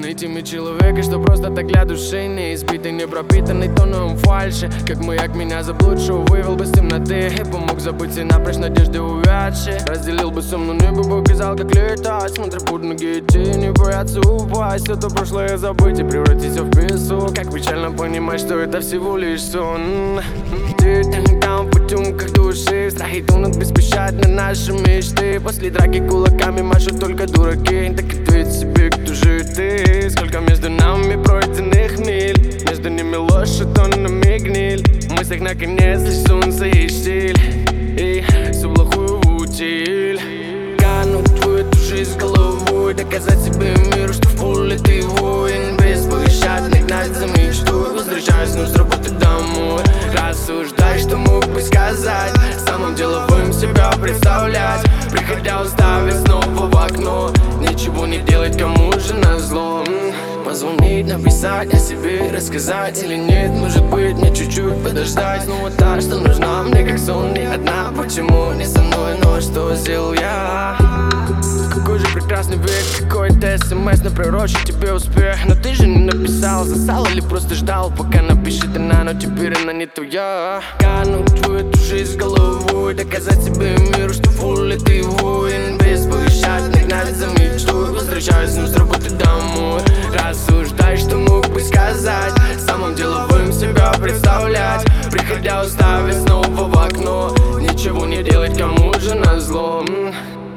Найти мне человека, что просто так для души не избитый, не пропитанный тоном фальши. Как маяк меня заблудшего вывел бы с темноты и помог забыть и напрочь надежды увядшие. Разделил бы со мной небо, показал, как летать. Смотря под ноги идти, не бояться упасть. Все то прошлое забыть и превратиться в песок. Как печально понимать, что это всего лишь сон. Ты там в потемках души, страхи тонут беспощадно наши мечты. После драки кулаками машут только дураки. Так ответь себе, кто же ты? Сколько между нами пройденных миль, между ними ложь, а тоннами гниль. В мыслях наконец лишь солнце и штиль, и всю плохую в утиль. Кануть в твою жизнь с головой, доказать себе миру, что в поле ты воин. Беспощадно гнать за мечтой, возвращаюсь с работы домой. Рассуждай, что мог бы сказать, самым деловым себя представлять. Приходя уставить снова в окно, ничего не делать, кому же назло. Позвонить, написать о себе, рассказать или нет. Может быть, мне чуть-чуть подождать. Снова та, что нужна мне, как сон, не одна. Почему не со мной, но что сделал я? Какой же прекрасный век, какой-то смс напророчит тебе успех. Но ты же не написал, засал или просто ждал, пока напишет она, но теперь она не твоя. Кануть в твою жизнь с головой, доказать себе миру, что в поле ты воин. Беспощадно гнать за мечтой, возвращаюсь с работы домой. Рассуждай, что мог бы сказать, самым деловым себя представлять. Приходя уставить снова в окно, ничего не делать, кому же назло.